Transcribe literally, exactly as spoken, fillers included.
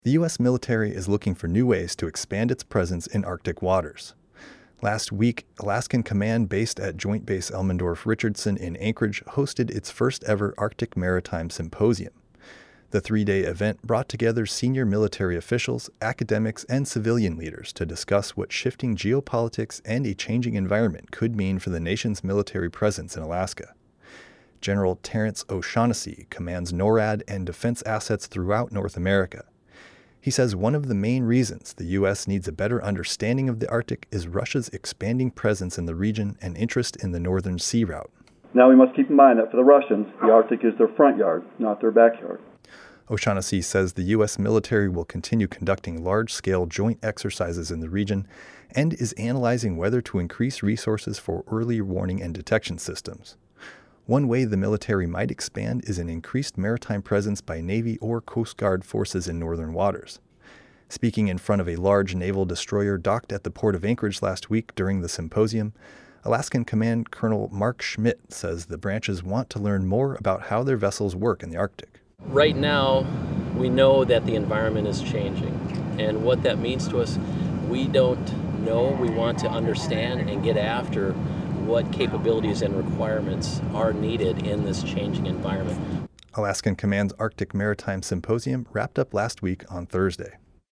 The U S military is looking for new ways to expand its presence in Arctic waters. Last week, Alaskan Command, based at Joint Base Elmendorf-Richardson in Anchorage, hosted its first ever Arctic Maritime Symposium. The three-day event brought together senior military officials, academics, and civilian leaders to discuss what shifting geopolitics and a changing environment could mean for the nation's military presence in Alaska. General Terence O'Shaughnessy commands NORAD and defense assets throughout North America. He says one of the main reasons the U S needs a better understanding of the Arctic is Russia's expanding presence in the region and interest in the Northern Sea Route. Now we must keep in mind that for the Russians, the Arctic is their front yard, not their backyard. O'Shaughnessy says the U S military will continue conducting large-scale joint exercises in the region and is analyzing whether to increase resources for early warning and detection systems. One way the military might expand is an increased maritime presence by Navy or Coast Guard forces in northern waters. Speaking in front of a large naval destroyer docked at the port of Anchorage last week during the symposium, Alaskan Command Colonel Mark Schmidt says the branches want to learn more about how their vessels work in the Arctic. Right now, we know that the environment is changing, and what that means to us, we don't know. We want to understand and get after what capabilities and requirements are needed in this changing environment. Alaskan Command's Arctic Maritime Symposium wrapped up last week on Thursday.